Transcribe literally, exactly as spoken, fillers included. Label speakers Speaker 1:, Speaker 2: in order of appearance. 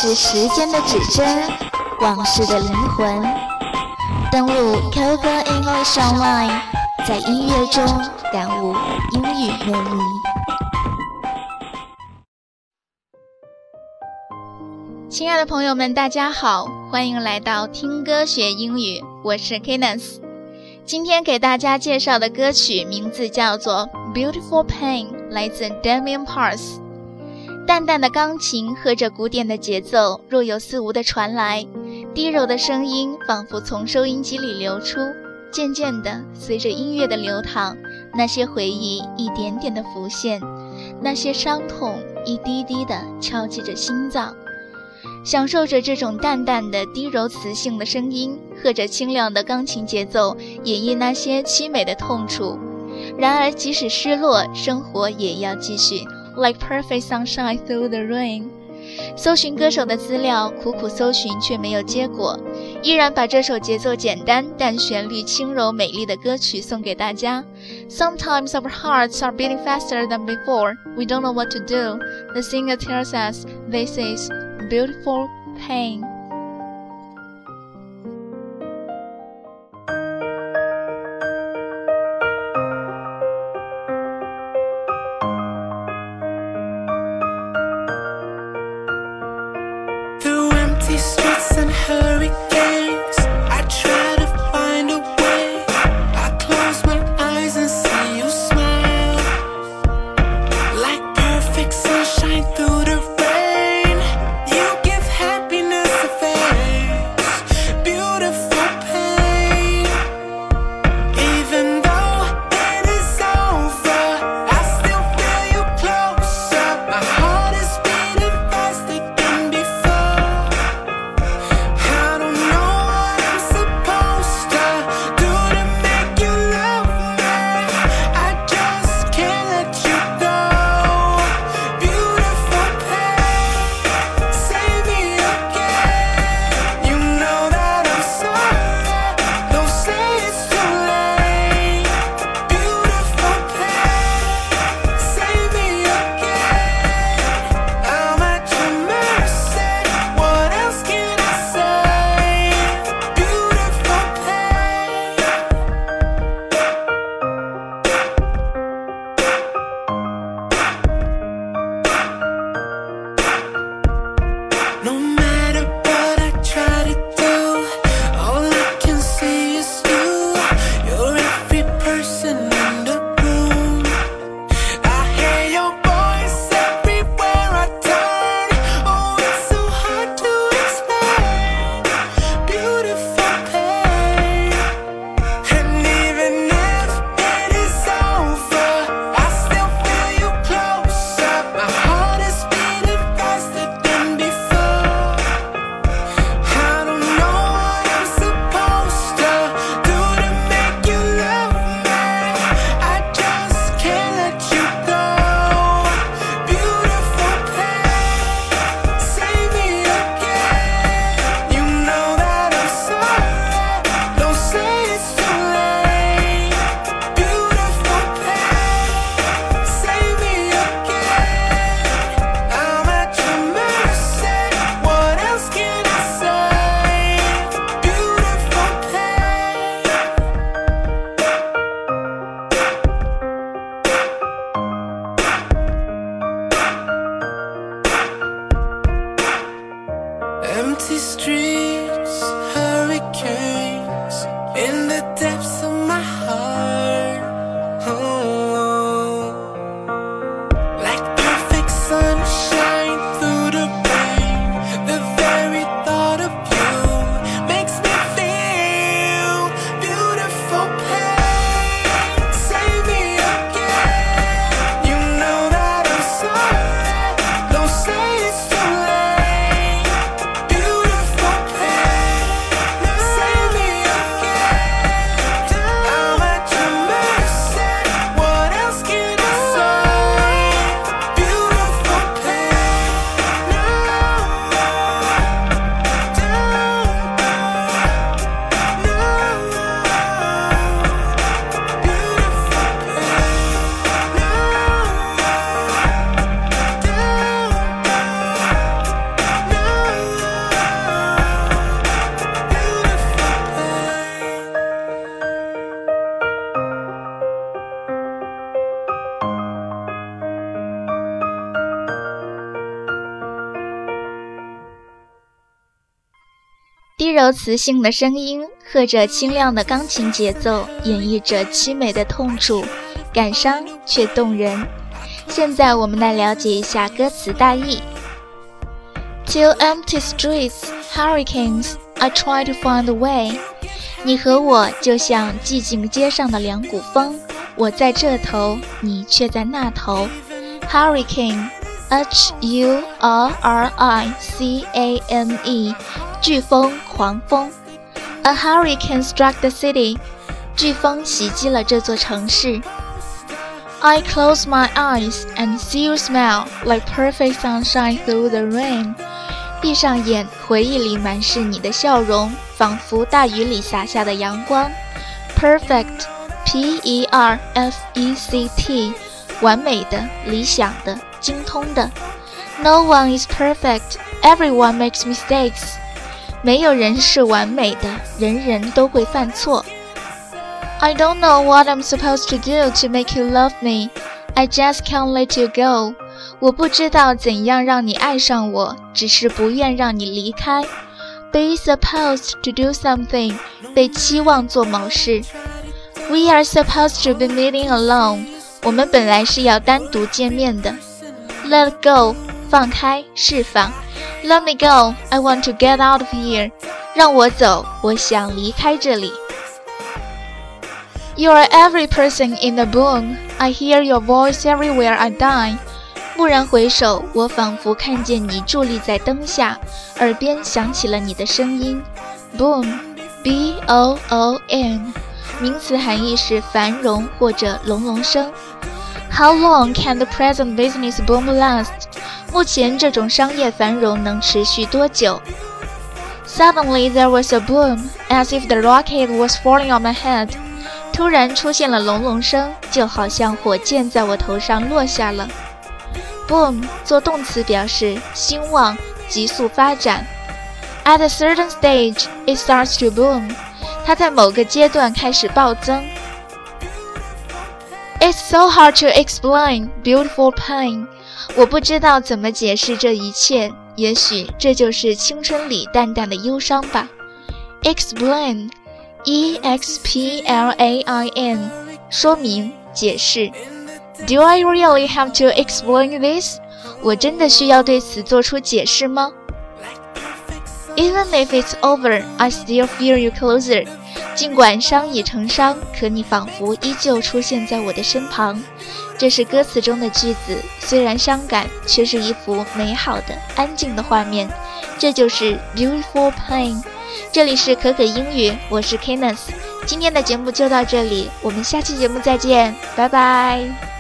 Speaker 1: 是时间的指针，往事的灵魂。登录 Koga English Online， 在音乐中感悟英语魅力。亲爱的朋友们，大家好，欢迎来到听歌学英语，我是 Kenneth。今天给大家介绍的歌曲名字叫做 Beautiful Pain， 来自 Damien Parks。淡淡的钢琴和着古典的节奏若有似无地传来，低柔的声音仿佛从收音机里流出，渐渐地随着音乐的流淌，那些回忆一点点地浮现，那些伤痛一滴滴地敲击着心脏。享受着这种淡淡的低柔磁性的声音，和着清亮的钢琴节奏，演绎那些凄美的痛楚。然而即使失落，生活也要继续， Like perfect sunshine through the rain。 搜寻歌手的资料，苦苦搜寻却没有结果，依然把这首节奏简单但旋律轻柔美丽的歌曲送给大家。 Sometimes our hearts are beating faster than before. We don't know what to do. The singer tells us this is beautiful pain.
Speaker 2: Through empty streets and hurricanes, I try to find a way. I close my eyes and see you smile, like perfect sunshine through the rain. You give happiness a face, beautiful pain. Even though it is over, I still feel you closer. My heart is beating faster than before. I don't know what I'm supposed to do to make you love me. I just can't let you go. Beautiful pain, save me again. You know that I'm sorry, don't say it's too late. Beautiful pain, save me again. I'm at your mercy, what else can I say? Beautiful pain. No matter what I try to do, all I can see is you. You're every person in the room. I hear your voice everywhere I turn. Oh, it's so hard to explain. Beautiful pain. And even if it is over, I still feel you closer. My heart is beating faster than before. I don't know what I'm supposed to do to make you love me. I just can't let you go. Beautiful pain, save me again. You know that I'm sorry, don't say it's too late. Beautiful pain, save me again. I'm at your mercy, what else can I say? Beautiful pain. Empty streets, hurricanes, in the depths of my heart. Oh, like perfect sunshine through the rain. The very thought of you makes me feel beautiful pain. Save me again. You know that I'm sorry, don't say it's too late. Beautiful pain, save me again.
Speaker 1: 低柔磁性的声音和着清亮的钢琴节奏，演绎着凄美的痛楚，感伤却动人。现在我们来了解一下歌词大意。 Till empty streets, hurricanes, I try to find a way。 你和我就像寂静街上的两股风，我在这头，你却在那头。 Hurricane H U R R I C A N E 飓风、狂风。 A hurricane struck the city 飓风袭击了这座城市。 I close my eyes and see you smile like perfect sunshine through the rain。 闭上眼，回忆里满是你的笑容，仿佛大雨里洒下的阳光。 Perfect P E R F E C T 完美的、理想的、精通的。 No one is perfect, everyone makes mistakes。 没有人是完美的，人人都会犯错。 I don't know what I'm supposed to do to make you love me, I just can't let you go。 我不知道怎样让你爱上我，只是不愿让你离开。 Be supposed to do something 被期望做某事。 We are supposed to be meeting alone 我们本来是要单独见面的。 Let go 放开，释放。 Let me go, I want to get out of here 让我走，我想离开这里。 You are every person in the boom, I hear your voice everywhere I die。 蓦然回首，我仿佛看见你伫立在灯下，耳边响起了你的声音。 Boom B O O M 名词含义是繁荣或者隆隆声。 How long can the present business boom last？ 目前这种商业繁荣能持续多久？ Suddenly there was a boom, as if the rocket was falling on my head。 突然出现了隆隆声，就好像火箭在我头上落下了。 Boom 做动词表示兴旺、急速发展。 At a certain stage, it starts to boom。 它在某个阶段开始暴增。 It's so hard to explain beautiful pain。 我不知道怎么解释这一切，也许这就是青春里淡淡的忧伤吧。 Explain E X P L A I N 说明、解释。 Do I really have to explain this？ 我真的需要对此做出解释吗？ Even if it's over, I still feel you closer。 尽管伤已成伤，可你仿佛依旧出现在我的身旁。这是歌词中的句子，虽然伤感，却是一幅美好的、安静的画面。这就是 Beautiful Pain。 这里是可可英语，我是 Kenneth。今天的节目就到这里，我们下期节目再见，拜拜。